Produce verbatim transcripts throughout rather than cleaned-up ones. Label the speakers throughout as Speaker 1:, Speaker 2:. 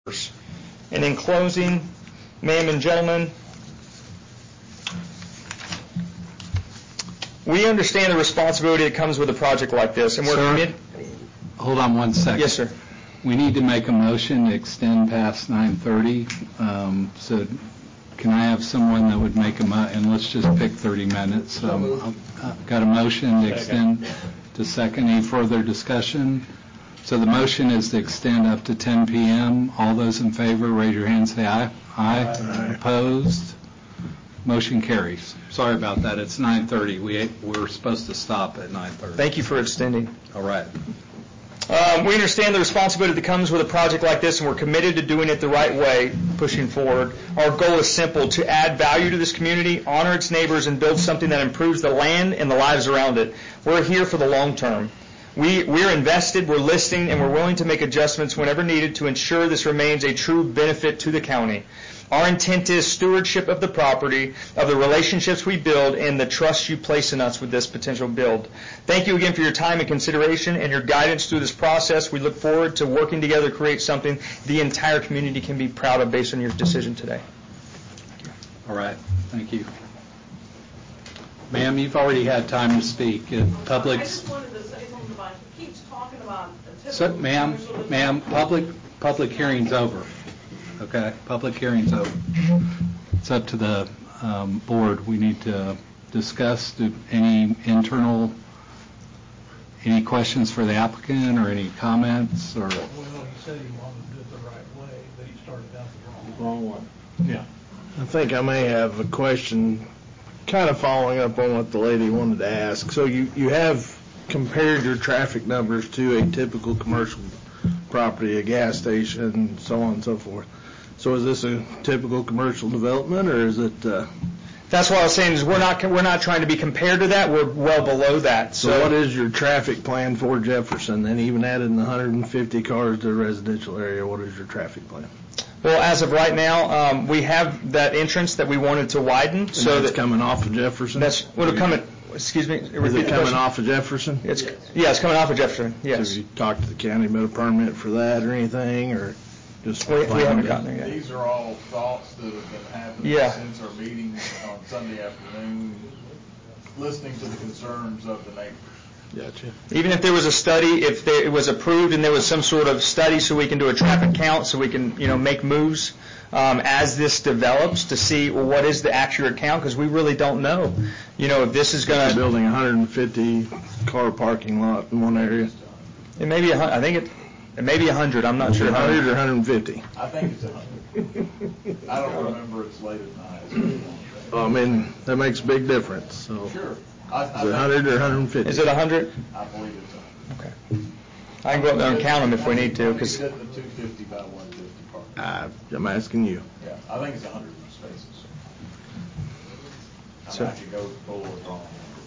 Speaker 1: And in closing, ma'am and gentlemen, we understand the responsibility that comes with a project like this, and we're committed.
Speaker 2: Hold on one second.
Speaker 1: Yes, sir.
Speaker 2: We need to make a motion to extend past nine thirty. Um, so can I have someone that would make a mo- and let's just pick thirty minutes. Um, I've got a motion to extend to second. Any further discussion? So the motion is to extend up to ten p.m. All those in favor, raise your hand, say aye. Aye. Aye. Opposed? Motion carries. Sorry about that. It's nine thirty. We we're supposed to stop at nine thirty.
Speaker 1: Thank you for extending.
Speaker 2: All right.
Speaker 1: Um, we understand the responsibility that comes with a project like this, and we're committed to doing it the right way, pushing forward. Our goal is simple: to add value to this community, honor its neighbors, and build something that improves the land and the lives around it. We're here for the long term. We, we're invested, we're listening, and we're willing to make adjustments whenever needed to ensure this remains a true benefit to the county. Our intent is stewardship of the property, of the relationships we build, and the trust you place in us with this potential build. Thank you again for your time and consideration and your guidance through this process. We look forward to working together to create something the entire community can be proud of based on your decision today.
Speaker 2: All right. Thank you. Ma'am, you've already had time to speak. Uh, public.
Speaker 3: I just wanted to say something about, he keeps talking about a
Speaker 2: So, ma'am, ma'am, public public hearing's over. Okay, public hearing's over. It's up to the um, board. We need to discuss do any internal, any questions for the applicant or any comments or.
Speaker 4: Well, he said he wanted to do it the right way, but he started out the wrong
Speaker 5: Wrong one.
Speaker 4: Yeah.
Speaker 5: I think I may have a question kind of following up on what the lady wanted to ask. So you, you have compared your traffic numbers to a typical commercial property, a gas station, so on and so forth. So is this a typical commercial development, or is it? Uh,
Speaker 1: That's what I was saying. Is we're not we're not trying to be compared to that. We're well below that.
Speaker 5: So, so what is your traffic plan for Jefferson? Then even adding the one hundred fifty cars to the residential area, what is your traffic plan?
Speaker 1: Well, as of right now, um, we have that entrance that we wanted to widen.
Speaker 5: And
Speaker 1: so
Speaker 5: that's
Speaker 1: that
Speaker 5: coming off of Jefferson.
Speaker 1: That's what'll come at. Excuse me.
Speaker 5: Is it coming off of Jefferson?
Speaker 1: It's yeah, it's coming off of Jefferson. Yes.
Speaker 5: So have you talked to the county about a permit for that or anything, or just?
Speaker 1: We, we haven't gotten there yet.
Speaker 6: These are all thoughts that have been happening
Speaker 1: yeah.
Speaker 6: since our meeting on Sunday afternoon, listening to the concerns of the neighbors.
Speaker 5: Gotcha.
Speaker 1: Even if there was a study, if there, it was approved and there was some sort of study so we can do a traffic count, so we can, you know, make moves um, as this develops to see, well, what is the accurate count, because we really don't know. You know, if this is going to...
Speaker 5: building a one hundred fifty car parking lot in one area.
Speaker 1: It may be, a, I think it, it may be one hundred, I'm not sure.
Speaker 5: one hundred or one hundred fifty?
Speaker 6: I think it's one hundred. I don't remember its late at night.
Speaker 5: Well, I mean, that makes a big difference. So.
Speaker 6: Sure. I, I
Speaker 5: is it one hundred or one hundred fifty?
Speaker 1: Is it one hundred?
Speaker 6: I believe it's one hundred.
Speaker 1: Okay. I can go up there and count them if we need to. Cause
Speaker 6: the two fifty by one fifty park.
Speaker 5: Uh, I'm asking you.
Speaker 6: Yeah, I think it's one hundred spaces. I
Speaker 1: So,
Speaker 6: might have to go forward wrong.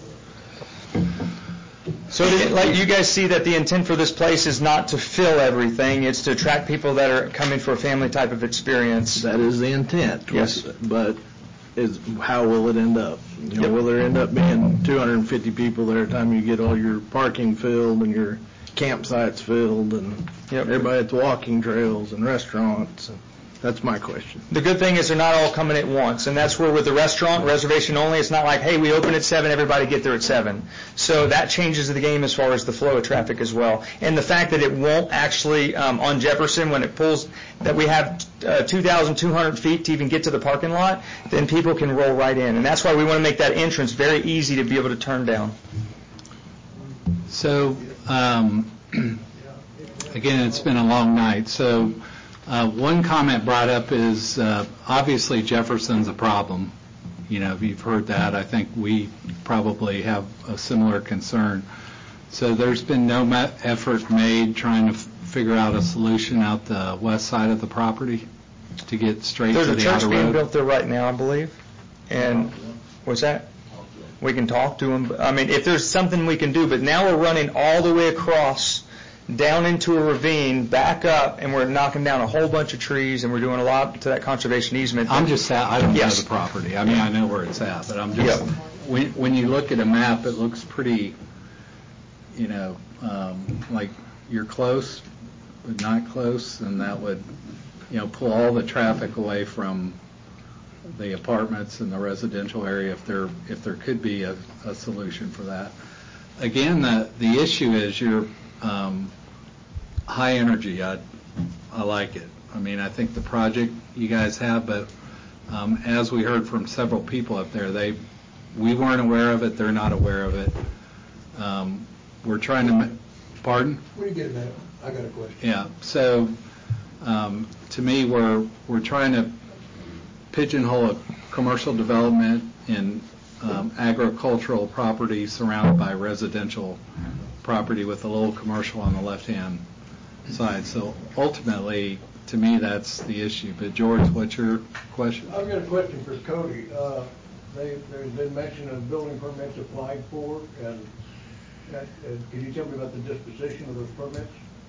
Speaker 1: So to, like you guys see that the intent for this place is not to fill everything, it's to attract people that are coming for a family type of experience.
Speaker 5: That is the intent.
Speaker 1: Yes.
Speaker 5: But is how will it end up? You know,
Speaker 1: yep.
Speaker 5: Will there end up being two hundred fifty people there by the time you get all your parking filled and your campsites filled and
Speaker 1: yep.
Speaker 5: everybody at the walking trails and restaurants? And that's my question.
Speaker 1: The good thing is they're not all coming at once, and that's where with the restaurant, reservation only, it's not like, hey, we open at seven, everybody get there at seven. So that changes the game as far as the flow of traffic as well. And the fact that it won't actually, um, on Jefferson, when it pulls, that we have uh, two thousand two hundred feet to even get to the parking lot, then people can roll right in. And that's why we want to make that entrance very easy to be able to turn down.
Speaker 2: So, um, again, it's been a long night. So, Uh, one comment brought up is uh, obviously Jefferson's a problem. You know, if you've heard that, I think we probably have a similar concern. So there's been no me- effort made trying to f- figure out a solution out the west side of the property to get straight
Speaker 1: There's
Speaker 2: to
Speaker 1: a
Speaker 2: the
Speaker 1: church
Speaker 2: outer
Speaker 1: being
Speaker 2: road.
Speaker 1: built there right now, I believe. And what's that? We can talk to them. I mean, if there's something we can do, but now we're running all the way across down into a ravine, back up, and we're knocking down a whole bunch of trees, and we're doing a lot to that conservation easement.
Speaker 2: I'm just, I don't
Speaker 1: yes.
Speaker 2: know the property. I mean, I know where it's at, but I'm just,
Speaker 1: yep.
Speaker 2: when, when you look at a map, it looks pretty, you know, um, like you're close, but not close, and that would you know, pull all the traffic away from the apartments and the residential area if there, if there could be a, a solution for that. Again, the, the issue is you're um, high energy. I, I like it. I mean, I think the project you guys have, but um, as we heard from several people up there, they, we weren't aware of it, they're not aware of it. Um, we're trying to, ma- pardon?
Speaker 7: When you get a minute, I got a question.
Speaker 2: Yeah, so um, to me, we're, we're trying to pigeonhole a commercial development in um, agricultural property surrounded by residential property with a little commercial on the left-hand side. So ultimately, to me, that's the issue. But George, what's your question?
Speaker 7: I've got a question for Cody. Uh, they, there's been mention of building permits applied for, and that, uh, can you tell me about the disposition of those permits?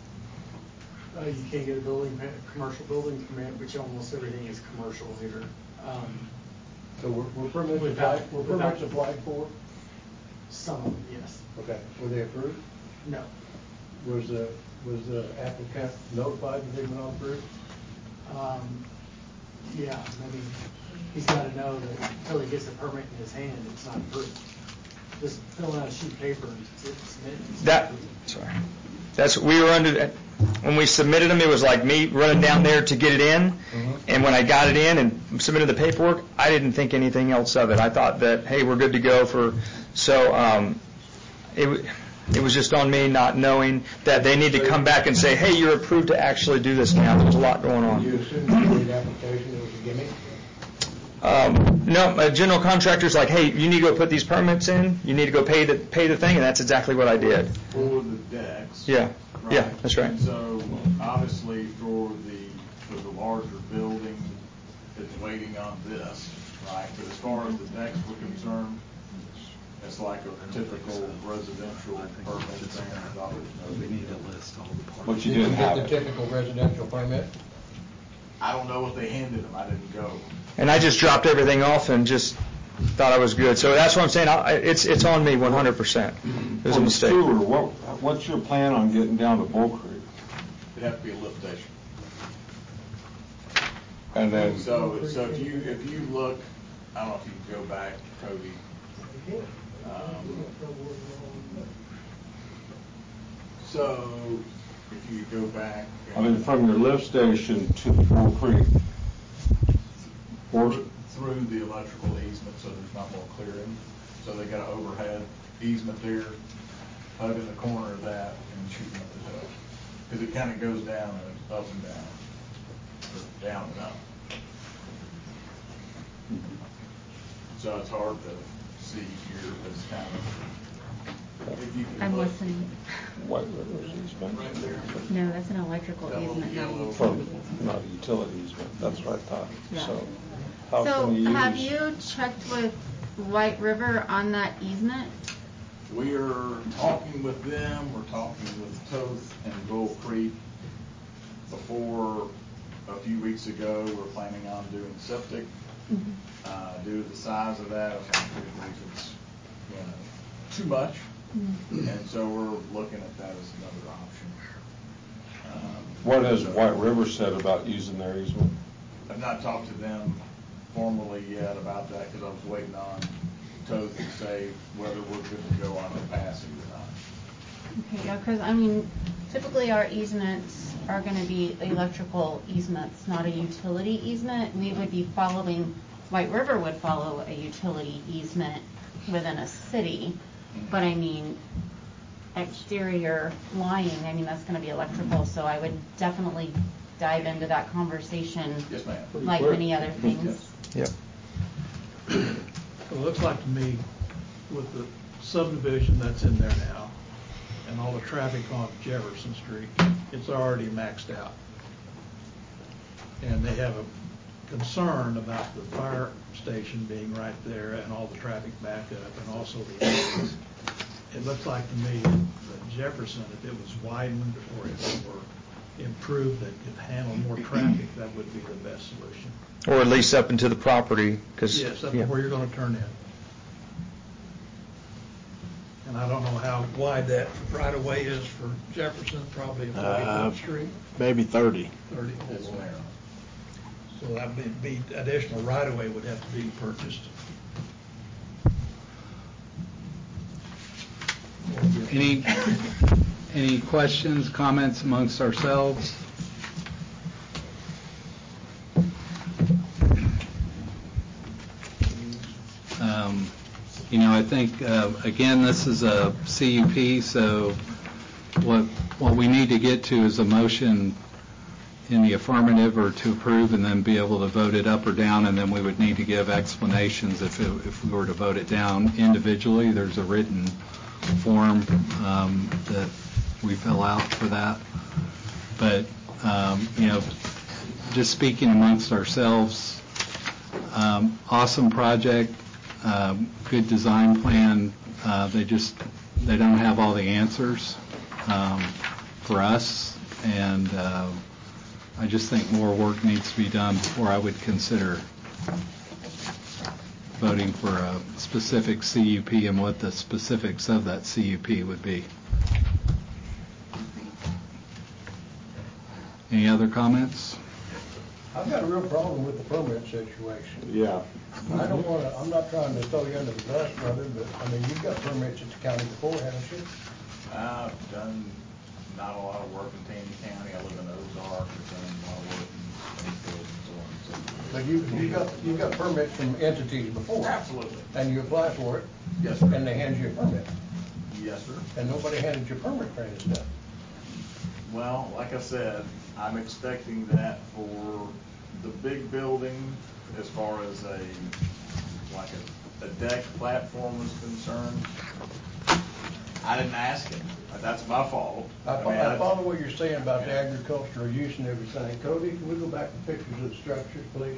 Speaker 8: Uh, you can't get a building, permit- commercial building permit, which almost everything is commercial here. Um,
Speaker 7: So were, were permits
Speaker 8: Without-
Speaker 7: applied, were
Speaker 8: without-
Speaker 7: permits applied for?
Speaker 8: Some of them, yes.
Speaker 7: Okay. Were they approved?
Speaker 8: No.
Speaker 7: Was the, was the applicant notified that they were not approved?
Speaker 8: Um, yeah, I mean, he's got to know that until he gets a permit in his hand, it's not approved. Just filling out a sheet of paper and submitting. it's not
Speaker 1: That,
Speaker 8: approved.
Speaker 1: sorry. That's, we were under, that- when we submitted them, it was like me running down there to get it in. And when I got it in and submitted the paperwork, I didn't think anything else of it. I thought that, hey, we're good to go for, so um, it, wa- it was just on me not knowing that they need to come back and say, hey, you're approved to actually do this now. There's a lot going on.
Speaker 7: You assumed the application, it was a gimmick?
Speaker 1: Um, no, a general contractor's like, hey, you need to go put these permits in, you need to go pay the, pay the thing, and that's exactly what I did.
Speaker 6: For the decks.
Speaker 1: Yeah, yeah, that's right.
Speaker 6: And so, obviously, for the, for the larger building, it's waiting on this, right? But as far as the decks were concerned, it's like a typical residential permit thing.
Speaker 2: We need to list all the parts.
Speaker 9: But you
Speaker 7: Did
Speaker 9: didn't
Speaker 7: you
Speaker 9: have
Speaker 7: get the
Speaker 9: it.
Speaker 7: typical residential permit?
Speaker 6: I don't know what they handed them, I didn't go.
Speaker 1: And I just dropped everything off and just thought I was good. So that's what I'm saying, I, it's, it's on me one hundred percent. It was a
Speaker 9: For the
Speaker 1: mistake.
Speaker 9: sewer, what, what's your plan on getting down to Bull Creek?
Speaker 6: It'd have to be a lift station.
Speaker 9: And then,
Speaker 6: So, so if you, if you look, I don't know if you can go back, Cody. Um, So, if you go back.
Speaker 9: I mean, from your lift station to Bull Creek, or,
Speaker 6: Through through the electrical easement, so there's not more clearing. So they got an overhead easement there, hug in the corner of that and shooting up the hill. Because it kind of goes down and up and down, or down and up. So it's hard to see here, but it's kind of, if you can
Speaker 10: I'm
Speaker 6: look
Speaker 10: listening.
Speaker 9: White River's easement?
Speaker 6: right there.
Speaker 10: No, that's an electrical
Speaker 6: That little
Speaker 10: easement, not a
Speaker 6: yellow-
Speaker 10: utility
Speaker 9: From,
Speaker 10: easement.
Speaker 9: not a utility easement, that's what I thought.
Speaker 10: Yeah.
Speaker 9: So, how
Speaker 10: So
Speaker 9: can you use?
Speaker 10: have you checked with White River on that easement?
Speaker 6: We are talking with them, we're talking with Toth and Bull Creek. Before, a few weeks ago, we we're planning on doing septic.
Speaker 10: Mm-hmm.
Speaker 6: Uh, due to the size of that, I think it's, you know, too much.
Speaker 10: Mm-hmm.
Speaker 6: And so we're looking at that as another option. Um,
Speaker 9: What has
Speaker 6: so-
Speaker 9: White River said about using their easement?
Speaker 6: I've not talked to them formally yet about that, because I was waiting on Toth to say whether we're good to go on capacity or not.
Speaker 10: Okay, yeah, because, I mean, typically our easements are going to be electrical easements, not a utility easement. We would be following, White River would follow a utility easement within a city, but I mean, exterior lining, I mean, that's going to be electrical, so I would definitely dive into that conversation.
Speaker 6: Yes, ma'am.
Speaker 10: Like many other things.
Speaker 1: Yep.
Speaker 4: So it looks like to me, with the subdivision that's in there now, and all the traffic on Jefferson Street, it's already maxed out. And they have a concern about the fire station being right there and all the traffic backup and also the exits. It looks like to me that Jefferson, if it was widened or if it were improved that could handle more traffic, that would be the best solution.
Speaker 1: Or at least up into the property, because.
Speaker 4: Yes, that's where you're gonna turn in. And I don't know how wide that right-of-way is for Jefferson, probably a
Speaker 5: Uh,
Speaker 4: forty-foot street,
Speaker 5: Maybe thirty.
Speaker 4: thirty.
Speaker 6: It's narrow.
Speaker 4: So that would be, additional right-of-way would have to be purchased.
Speaker 2: Any, any questions, comments amongst ourselves? Um, You know, I think, uh, again, this is a C U P, so what, what we need to get to is a motion in the affirmative or to approve, and then be able to vote it up or down, and then we would need to give explanations if, it, if we were to vote it down individually. There's a written form um, that we fill out for that. But, um, you know, just speaking amongst ourselves, um, awesome project. Um, good design plan. Uh, they just, they don't have all the answers um, for us, and uh, I just think more work needs to be done before I would consider voting for a specific C U P and what the specifics of that C U P would be. Any other comments?
Speaker 7: I've got a real problem with the permit situation.
Speaker 9: Yeah.
Speaker 7: I don't want to, I'm not trying to throw you under the bus, brother, but, I mean, you've got permits at the county before, haven't you?
Speaker 6: I've done not a lot of work in Taney County. I live in Ozark. I've done a lot of work in Springfield and so on and so forth.
Speaker 7: But you, you got, you got permits from entities before.
Speaker 6: Absolutely.
Speaker 7: And you apply for it.
Speaker 6: Yes, sir.
Speaker 7: And they hand you a permit.
Speaker 6: Yes, sir.
Speaker 7: And nobody handed you a permit for any stuff.
Speaker 6: Well, like I said, I'm expecting that for the big building, as far as a, like a, a deck platform is concerned. I didn't ask him. That's my fault.
Speaker 7: I, fo-
Speaker 6: mean,
Speaker 7: I follow what you're saying about the agricultural use and everything. Cody, can we go back to pictures of the structures, please?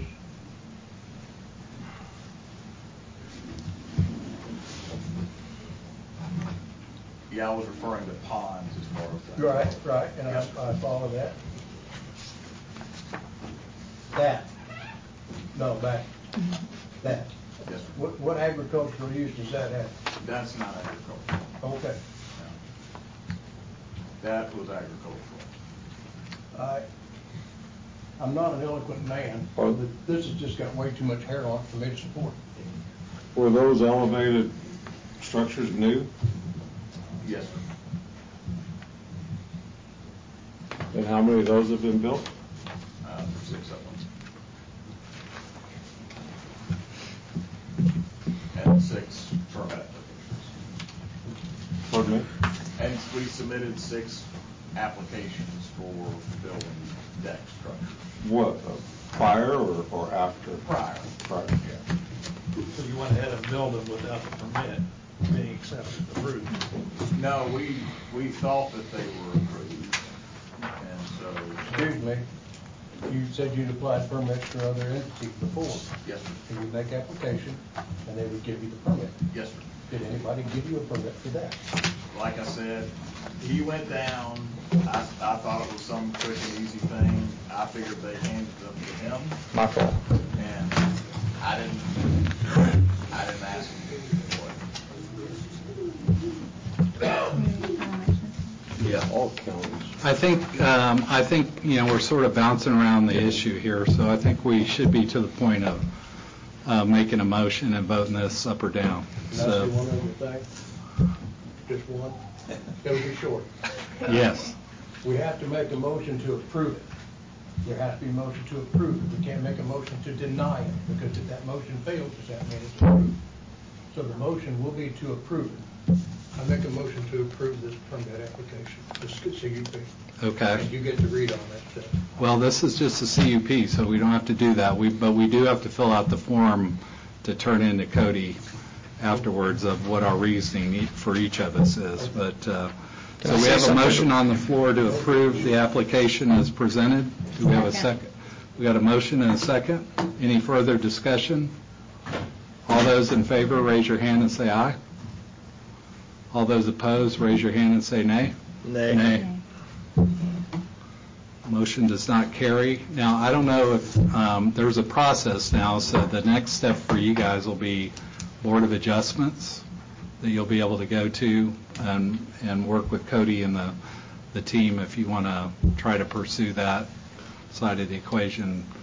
Speaker 6: Yeah, I was referring to ponds as far as that.
Speaker 7: Right, right, and I,
Speaker 6: Yes,
Speaker 7: I follow that. That, no, back, that.
Speaker 6: Yes, sir.
Speaker 7: What, what agricultural use does that have?
Speaker 6: That's not agricultural.
Speaker 7: Okay.
Speaker 6: No. That was agricultural.
Speaker 7: I, I'm not an eloquent man,
Speaker 9: Oh.
Speaker 7: but this has just got way too much hair on it for me to support.
Speaker 9: Were those elevated structures new?
Speaker 6: Yes, sir.
Speaker 9: And how many of those have been built?
Speaker 6: Uh, there's six of them. And six permit applications.
Speaker 9: Pardon me?
Speaker 6: And we submitted six applications for building deck structures.
Speaker 9: What, uh, prior or, or after?
Speaker 6: Prior.
Speaker 9: Prior.
Speaker 6: Yeah.
Speaker 4: So you went ahead and built them without the permit being accepted, approved.
Speaker 6: No, we, we thought that they were approved, and so.
Speaker 7: Excuse me, you said you'd applied permits for other entities before.
Speaker 6: Yes, sir.
Speaker 7: And you'd make application, and they would give you the permit.
Speaker 6: Yes, sir.
Speaker 7: Did anybody give you a permit for that?
Speaker 6: Like I said, he went down, I, I thought it was some quick and easy thing. I figured they handed them to him,
Speaker 1: My fault.
Speaker 6: and I didn't, I didn't ask him for it.
Speaker 9: Yeah, all counties.
Speaker 2: I think, um, I think, you know, we're sort of bouncing around the issue here, so I think we should be to the point of uh, making a motion and voting this up or down.
Speaker 7: Can I
Speaker 2: So,
Speaker 7: say one other thing? Just one? It'll be short.
Speaker 2: yes.
Speaker 7: We have to make a motion to approve it. There has to be a motion to approve it. We can't make a motion to deny it, because if that motion fails, does that mean it's approved? So the motion will be to approve it.
Speaker 4: I make a motion to approve this permit application, this C U P.
Speaker 2: Okay.
Speaker 4: And you get to read on it. uh,
Speaker 2: Well, this is just a C U P, so we don't have to do that. We, but we do have to fill out the form to turn into Cody afterwards of what our reasoning e- for each of us is. But, uh,
Speaker 1: Can
Speaker 2: so
Speaker 1: I
Speaker 2: we
Speaker 1: say
Speaker 2: have a
Speaker 1: something?
Speaker 2: motion on the floor to approve the application as presented. Do we have a
Speaker 10: Second.
Speaker 2: second? We got a motion and a second. Any further discussion? All those in favor, raise your hand and say aye. All those opposed, raise your hand and say nay.
Speaker 5: Nay.
Speaker 2: Nay. Motion does not carry. Now, I don't know if, um, there's a process now, so the next step for you guys will be Board of Adjustments that you'll be able to go to and, and work with Cody and the, the team if you want to try to pursue that side of the equation